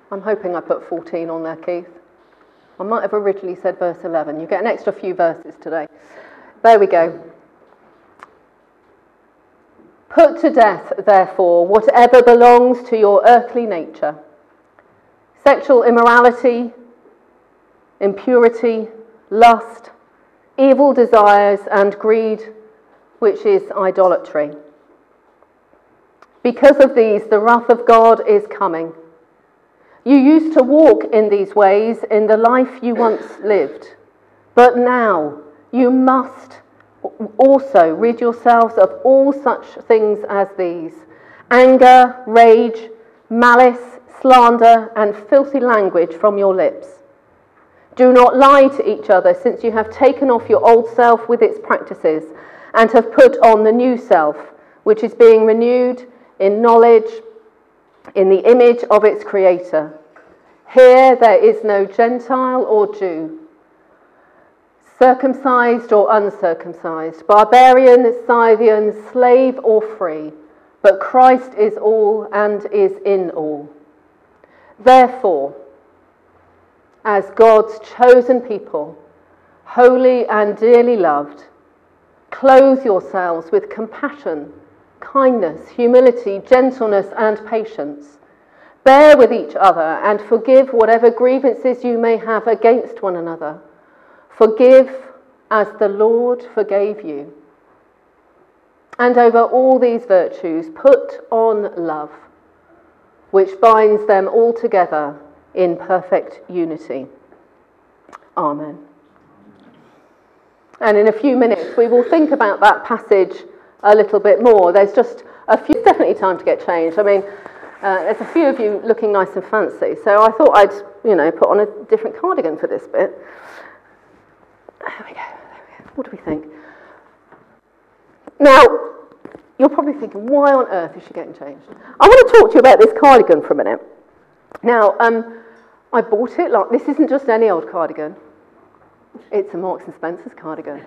I'm hoping I put 14 on there, Keith. I might have originally said verse 11. You get an extra few verses today. There we go. Put to death, therefore, whatever belongs to your earthly nature: sexual immorality, impurity, lust, evil desires, and greed, which is idolatry. Because of these, the wrath of God is coming. You used to walk in these ways in the life you once lived, but now you must also rid yourselves of all such things as these: anger, rage, malice, slander, and filthy language from your lips. Do not lie to each other, since you have taken off your old self with its practices and have put on the new self, which is being renewed in knowledge in the image of its creator. Here there is no Gentile or Jew, circumcised or uncircumcised, barbarian, Scythian, slave or free, but Christ is all and is in all. Therefore, as God's chosen people, holy and dearly loved, clothe yourselves with compassion, kindness, humility, gentleness, and patience. Bear with each other and forgive whatever grievances you may have against one another. Forgive as the Lord forgave you. And over all these virtues, put on love, which binds them all together in perfect unity. Amen. And in a few minutes, we will think about that passage a little bit more. There's just it's definitely time to get changed. I mean, there's a few of you looking nice and fancy, so I thought I'd, put on a different cardigan for this bit. There we go. What do we think? Now, you're probably thinking, why on earth is she getting changed? I want to talk to you about this cardigan for a minute. Now, I bought it, this isn't just any old cardigan. It's a Marks and Spencer's cardigan.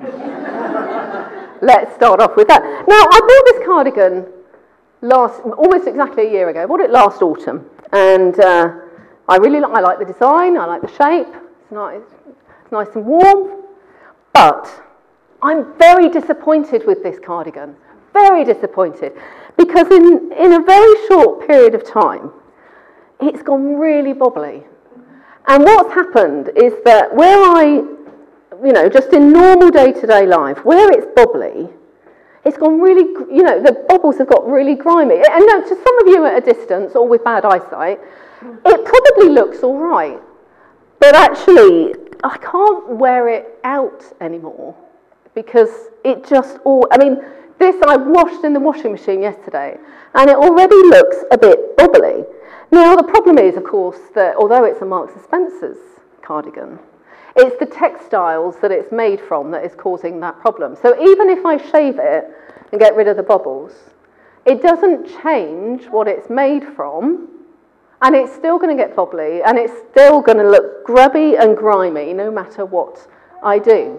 Let's start off with that. Now, I bought this cardigan almost exactly a year ago. I bought it last autumn, and I like the design. I like the shape. It's nice and warm. But I'm very disappointed with this cardigan. Very disappointed, because in a very short period of time, it's gone really bobbly. And what's happened is that where just in normal day-to-day life, where it's bobbly, it's gone really, the bubbles have got really grimy. And no, to some of you at a distance or with bad eyesight, it probably looks all right. But actually, I can't wear it out anymore because it just this I washed in the washing machine yesterday, and it already looks a bit bobbly. Now, the problem is, of course, that although it's a Marks and Spencer's cardigan, it's the textiles that it's made from that is causing that problem. So even if I shave it and get rid of the bubbles, it doesn't change what it's made from, and it's still going to get bobbly, and it's still going to look grubby and grimy no matter what I do.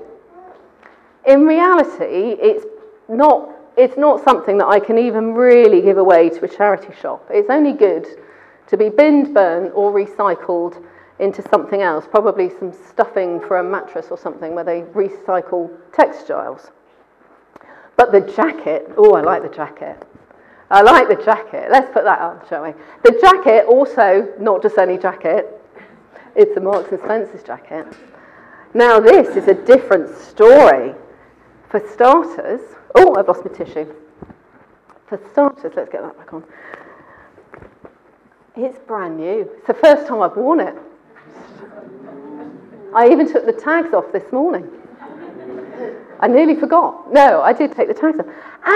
In reality, it's not something that I can even really give away to a charity shop. It's only good to be binned, burnt, or recycled into something else, probably some stuffing for a mattress or something where they recycle textiles. But the jacket, I like the jacket. I like the jacket. Let's put that on, shall we? The jacket, also, not just any jacket, it's a Marks and Spencer's jacket. Now this is a different story. For starters, I've lost my tissue. For starters, let's get that back on. It's brand new. It's the first time I've worn it. I even took the tags off this morning. I nearly forgot. No, I did take the tags off.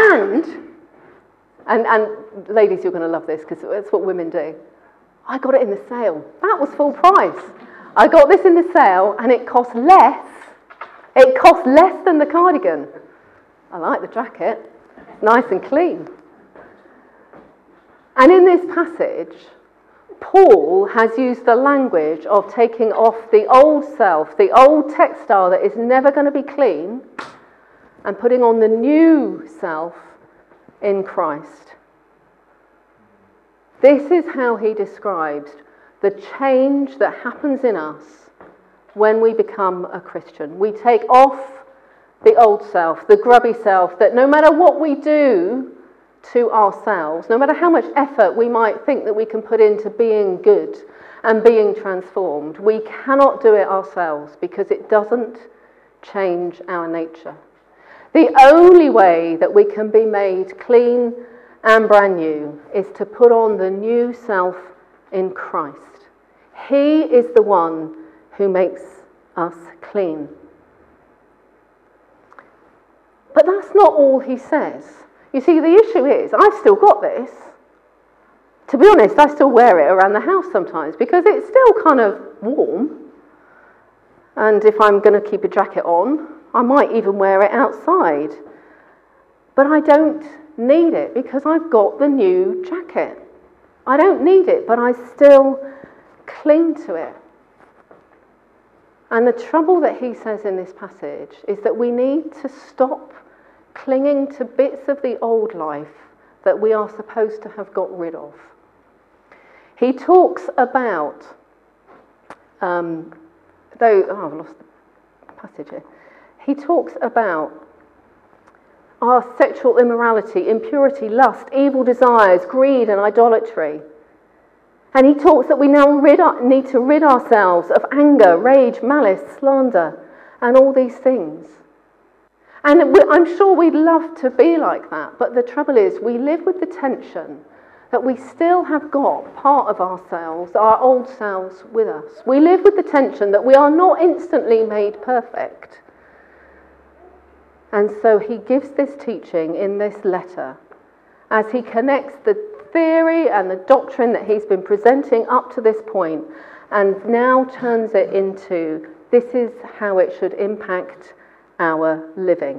And ladies, you're going to love this because that's what women do. I got it in the sale. That was full price. I got this in the sale, and it cost less. It cost less than the cardigan. I like the jacket. Nice and clean. And in this passage, Paul has used the language of taking off the old self, the old textile that is never going to be clean, and putting on the new self in Christ. This is how he describes the change that happens in us when we become a Christian. We take off the old self, the grubby self, that no matter what we do to ourselves, no matter how much effort we might think that we can put into being good and being transformed, we cannot do it ourselves because it doesn't change our nature. The only way that we can be made clean and brand new is to put on the new self in Christ. He is the one who makes us clean. But that's not all he says. You see, the issue is, I've still got this. To be honest, I still wear it around the house sometimes because it's still kind of warm. And if I'm going to keep a jacket on, I might even wear it outside. But I don't need it because I've got the new jacket. I don't need it, but I still cling to it. And the trouble that he says in this passage is that we need to stop clinging to bits of the old life that we are supposed to have got rid of. He talks about, I've lost the passage here. He talks about our sexual immorality, impurity, lust, evil desires, greed and idolatry. And he talks that we now need to rid ourselves of anger, rage, malice, slander, and all these things. And I'm sure we'd love to be like that, but the trouble is we live with the tension that we still have got part of ourselves, our old selves, with us. We live with the tension that we are not instantly made perfect. And so he gives this teaching in this letter as he connects the theory and the doctrine that he's been presenting up to this point and now turns it into this is how it should impact our living.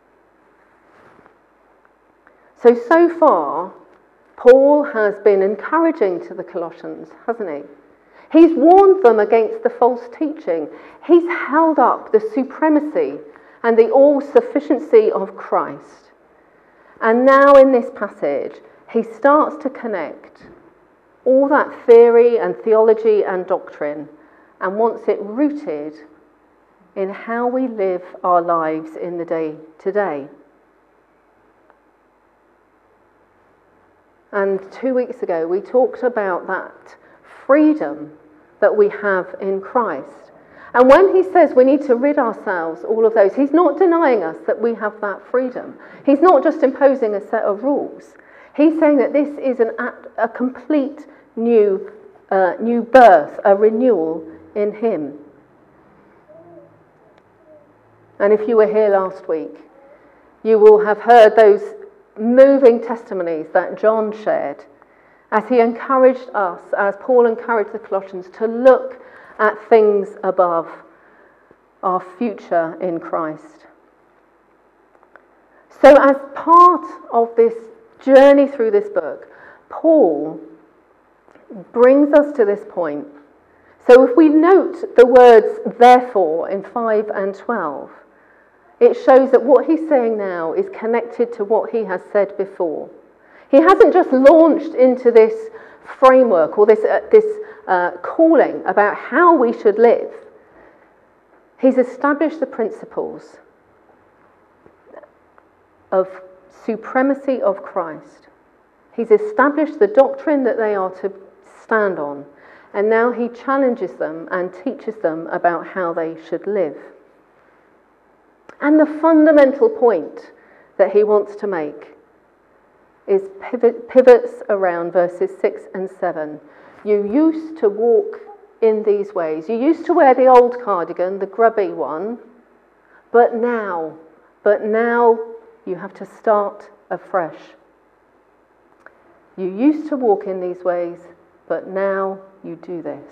So far, Paul has been encouraging to the Colossians, hasn't he? He's warned them against the false teaching. He's held up the supremacy and the all-sufficiency of Christ. And now in this passage, he starts to connect all that theory and theology and doctrine and wants it rooted in how we live our lives in the day to day. And 2 weeks ago, we talked about that freedom that we have in Christ. And when he says we need to rid ourselves all of those, he's not denying us that we have that freedom. He's not just imposing a set of rules. He's saying that this is a complete new birth, a renewal in him. And if you were here last week, you will have heard those moving testimonies that John shared as he encouraged us, as Paul encouraged the Colossians, to look at things above, our future in Christ. So as part of this journey through this book, Paul brings us to this point. So if we note the words therefore in 5 and 12, it shows that what he's saying now is connected to what he has said before. He hasn't just launched into this framework or this calling about how we should live. He's established the principles of supremacy of Christ. He's established the doctrine that they are to stand on. And now he challenges them and teaches them about how they should live. And the fundamental point that he wants to make is pivots around verses 6 and 7. You used to walk in these ways. You used to wear the old cardigan, the grubby one, but now you have to start afresh. You used to walk in these ways, but now you do this.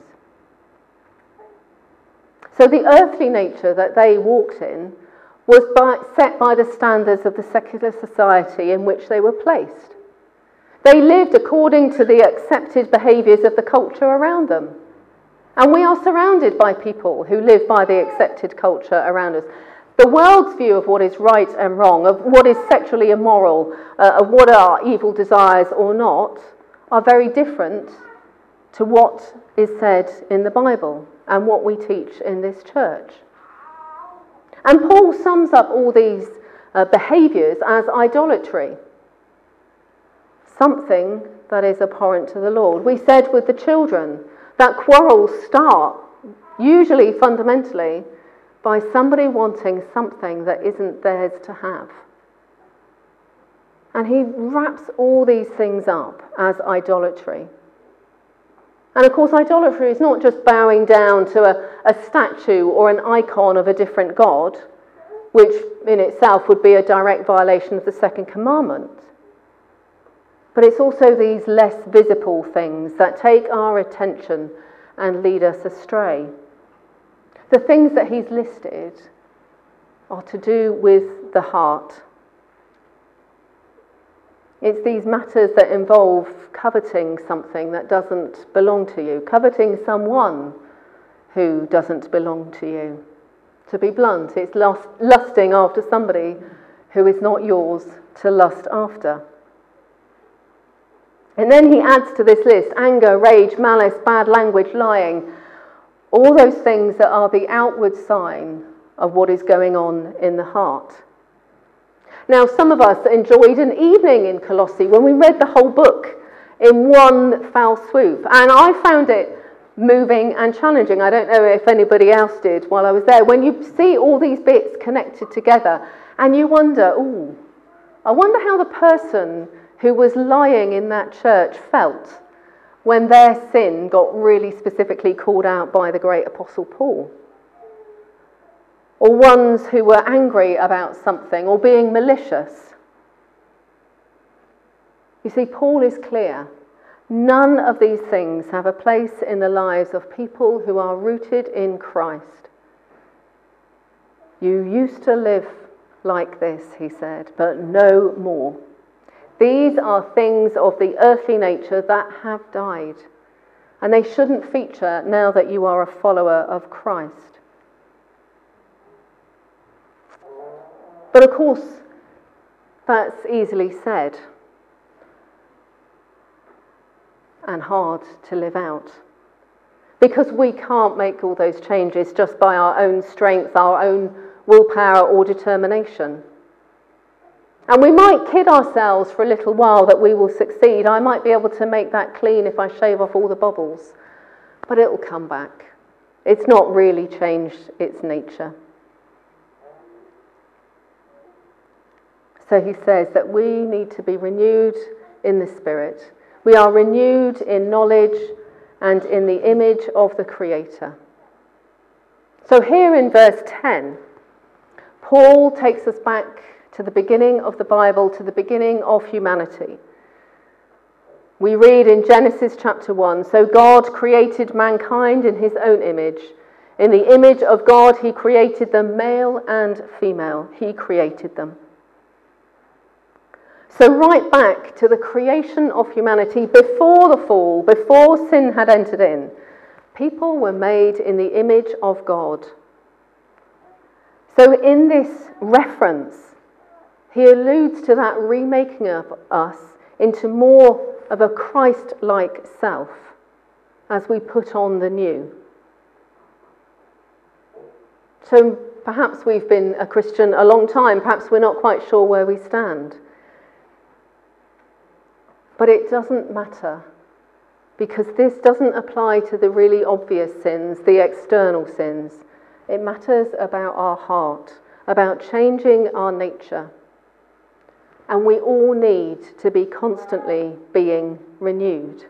So the earthly nature that they walked in was set by the standards of the secular society in which they were placed. They lived according to the accepted behaviours of the culture around them. And we are surrounded by people who live by the accepted culture around us. The world's view of what is right and wrong, of what is sexually immoral, of what are evil desires or not, are very different to what is said in the Bible and what we teach in this church. And Paul sums up all these behaviours as idolatry, something that is abhorrent to the Lord. We said with the children that quarrels start, usually fundamentally, by somebody wanting something that isn't theirs to have. And he wraps all these things up as idolatry. And of course, idolatry is not just bowing down to a statue or an icon of a different god, which in itself would be a direct violation of the second commandment. But it's also these less visible things that take our attention and lead us astray. The things that he's listed are to do with the heart. It's these matters that involve coveting something that doesn't belong to you, coveting someone who doesn't belong to you. To be blunt, it's lusting after somebody who is not yours to lust after. And then he adds to this list anger, rage, malice, bad language, lying, all those things that are the outward sign of what is going on in the heart. Now, some of us enjoyed an evening in Colossae when we read the whole book in one foul swoop, and I found it moving and challenging. I don't know if anybody else did while I was there. When you see all these bits connected together and you wonder, I wonder how the person who was lying in that church felt when their sin got really specifically called out by the great Apostle Paul. Or ones who were angry about something or being malicious. You see, Paul is clear. None of these things have a place in the lives of people who are rooted in Christ. You used to live like this, he said, but no more. These are things of the earthly nature that have died, and they shouldn't feature now that you are a follower of Christ. But of course, that's easily said and hard to live out, because we can't make all those changes just by our own strength, our own willpower or determination. And we might kid ourselves for a little while that we will succeed. I might be able to make that clean if I shave off all the bubbles, but it'll come back. It's not really changed its nature. So he says that we need to be renewed in the Spirit. We are renewed in knowledge and in the image of the Creator. So here in verse 10, Paul takes us back to the beginning of the Bible, to the beginning of humanity. We read in Genesis chapter 1, so God created mankind in his own image. In the image of God he created them, male and female. He created them. So right back to the creation of humanity, before the fall, before sin had entered in, people were made in the image of God. So in this reference, he alludes to that remaking of us into more of a Christ-like self as we put on the new. So perhaps we've been a Christian a long time, perhaps we're not quite sure where we stand. But it doesn't matter, because this doesn't apply to the really obvious sins, the external sins. It matters about our heart, about changing our nature. And we all need to be constantly being renewed.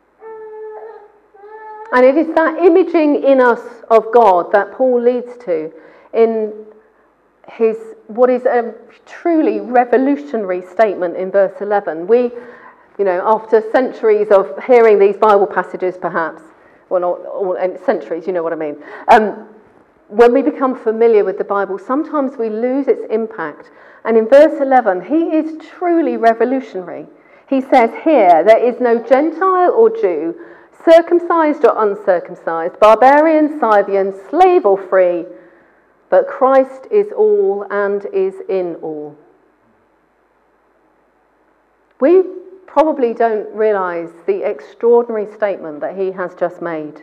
And it is that imaging in us of God that Paul leads to in his what is a truly revolutionary statement in verse 11. We, after centuries of hearing these Bible passages perhaps, well, not centuries, you know what I mean, when we become familiar with the Bible, sometimes we lose its impact. And in verse 11, he is truly revolutionary. He says here, there is no Gentile or Jew, circumcised or uncircumcised, barbarian, Scythian, slave or free, but Christ is all and is in all. We probably don't realise the extraordinary statement that he has just made.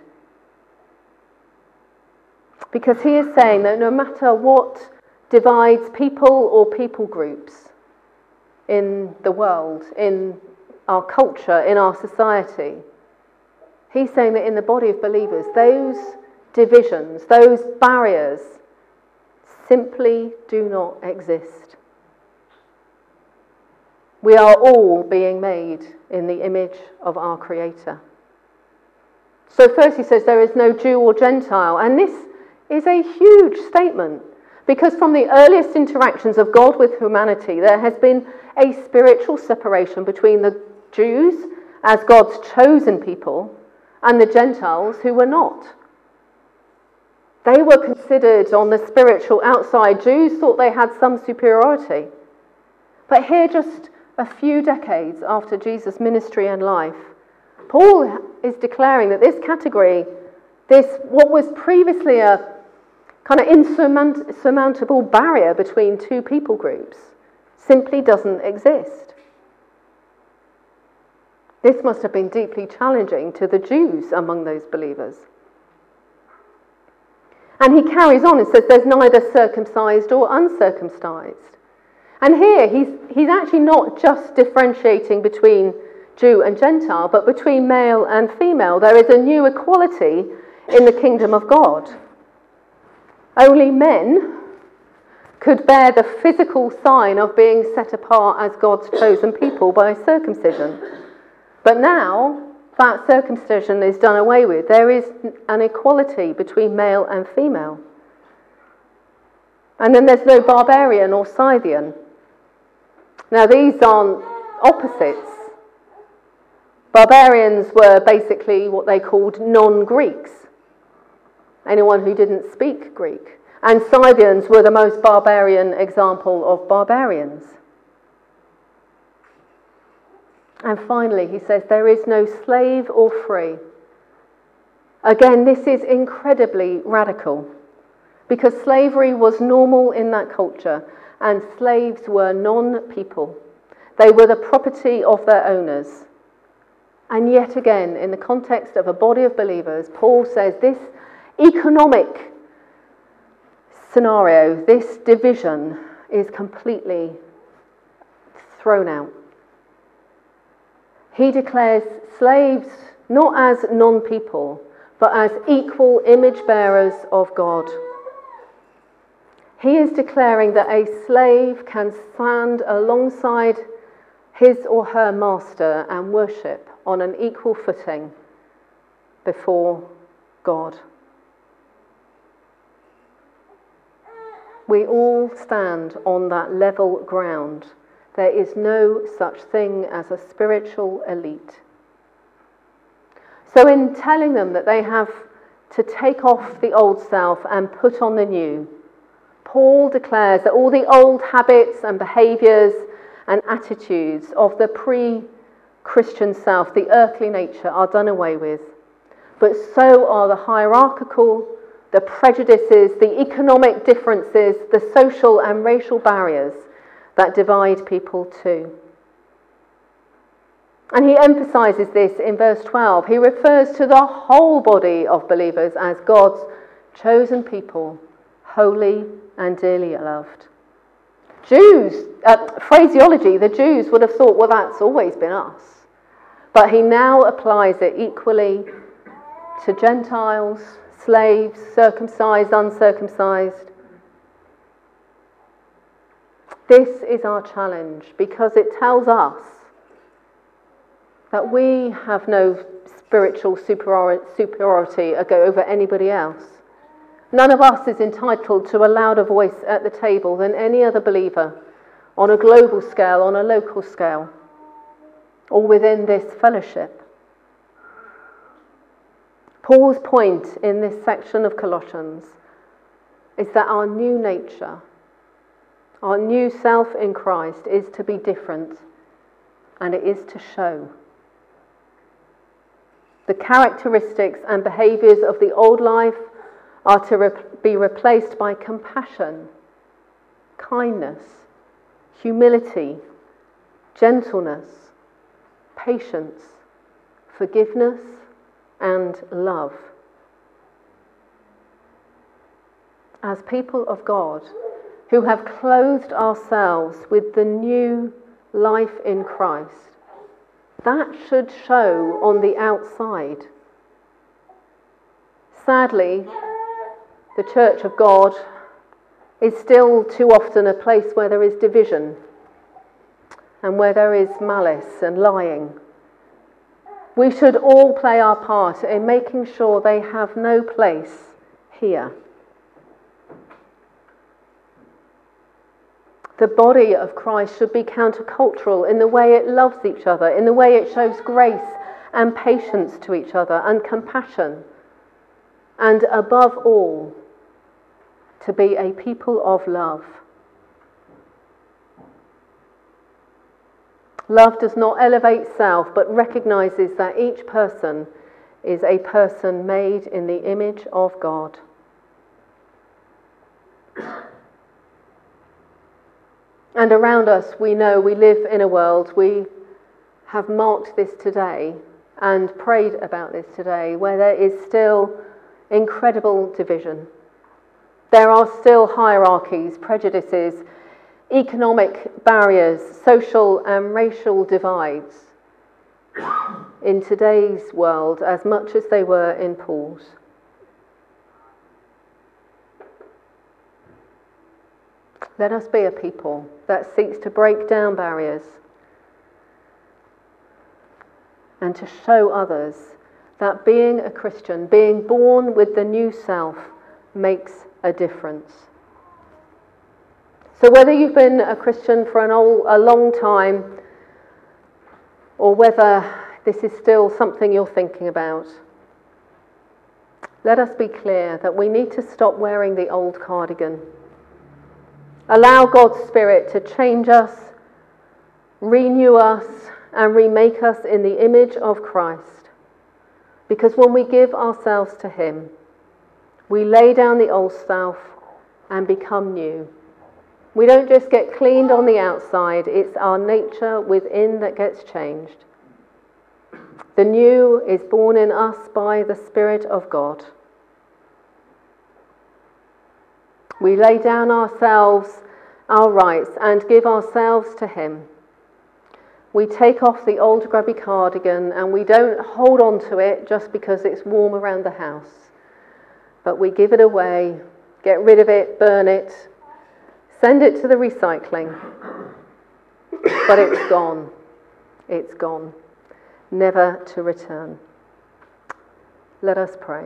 Because he is saying that no matter what divides people or people groups in the world, in our culture, in our society, he's saying that in the body of believers, those divisions, those barriers simply do not exist. We are all being made in the image of our Creator. So first he says there is no Jew or Gentile, and this is a huge statement, because from the earliest interactions of God with humanity, there has been a spiritual separation between the Jews as God's chosen people and the Gentiles who were not. They were considered on the spiritual outside. Jews thought they had some superiority. But here, just a few decades after Jesus' ministry and life, Paul is declaring that this category, what was previously a kind of insurmountable barrier between two people groups, simply doesn't exist. This must have been deeply challenging to the Jews among those believers. And he carries on and says there's neither circumcised or uncircumcised. And here he's actually not just differentiating between Jew and Gentile, but between male and female. There is a new equality in the kingdom of God. Only men could bear the physical sign of being set apart as God's chosen people by circumcision. But now that circumcision is done away with. There is an equality between male and female. And then there's no barbarian or Scythian. Now these aren't opposites. Barbarians were basically what they called non-Greeks. Anyone who didn't speak Greek. And Scythians were the most barbarian example of barbarians. And finally, he says, there is no slave or free. Again, this is incredibly radical, because slavery was normal in that culture, and slaves were non-people. They were the property of their owners. And yet again, in the context of a body of believers, Paul says this economic scenario, this division, is completely thrown out. He declares slaves not as non-people, but as equal image bearers of God. He is declaring that a slave can stand alongside his or her master and worship on an equal footing before God. We all stand on that level ground. There is no such thing as a spiritual elite. So in telling them that they have to take off the old self and put on the new, Paul declares that all the old habits and behaviours and attitudes of the pre-Christian self, the earthly nature, are done away with. But so are the hierarchical, the prejudices, the economic differences, the social and racial barriers that divide people too. And he emphasises this in verse 12. He refers to the whole body of believers as God's chosen people, holy and dearly loved. Phraseology, the Jews would have thought, well, that's always been us. But he now applies it equally to Gentiles, slaves, circumcised, uncircumcised. This is our challenge, because it tells us that we have no spiritual superiority over anybody else. None of us is entitled to a louder voice at the table than any other believer on a global scale, on a local scale, or within this fellowship. Paul's point in this section of Colossians is that our new nature, our new self in Christ, is to be different, and it is to show. The characteristics and behaviours of the old life are to be replaced by compassion, kindness, humility, gentleness, patience, forgiveness, and love. As people of God who have clothed ourselves with the new life in Christ, that should show on the outside. Sadly, the Church of God is still too often a place where there is division and where there is malice and lying. We should all play our part in making sure they have no place here. The body of Christ should be countercultural in the way it loves each other, in the way it shows grace and patience to each other and compassion. And above all, to be a people of love. Love does not elevate self, but recognizes that each person is a person made in the image of God. And around us, we know we live in a world, we have marked this today and prayed about this today, where there is still incredible division. There are still hierarchies, prejudices, economic barriers, social and racial divides in today's world as much as they were in Paul's. Let us be a people that seeks to break down barriers and to show others that being a Christian, being born with the new self, makes a difference. So whether you've been a Christian for a long time, or whether this is still something you're thinking about, let us be clear that we need to stop wearing the old cardigan. Allow God's Spirit to change us, renew us, and remake us in the image of Christ. Because when we give ourselves to Him, we lay down the old self and become new. We don't just get cleaned on the outside, it's our nature within that gets changed. The new is born in us by the Spirit of God. We lay down ourselves, our rights, and give ourselves to Him. We take off the old grubby cardigan and we don't hold on to it just because it's warm around the house. But we give it away, get rid of it, burn it, send it to the recycling. But it's gone. It's gone. Never to return. Let us pray.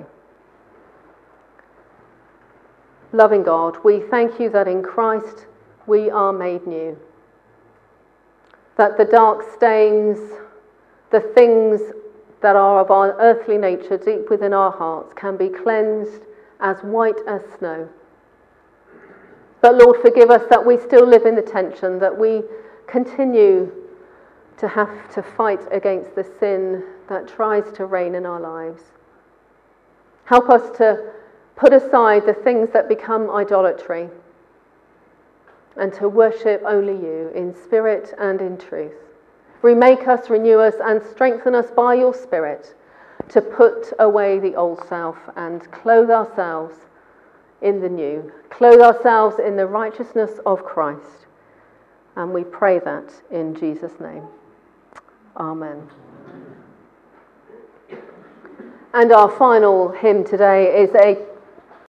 Loving God, we thank you that in Christ we are made new. That the dark stains, the things that are of our earthly nature deep within our hearts can be cleansed as white as snow. But Lord, forgive us that we still live in the tension, that we continue to have to fight against the sin that tries to reign in our lives. Help us to put aside the things that become idolatry and to worship only you in spirit and in truth. Remake us, renew us, and strengthen us by your Spirit to put away the old self and clothe ourselves in the new. Clothe ourselves in the righteousness of Christ. And we pray that in Jesus' name. Amen. And our final hymn today is a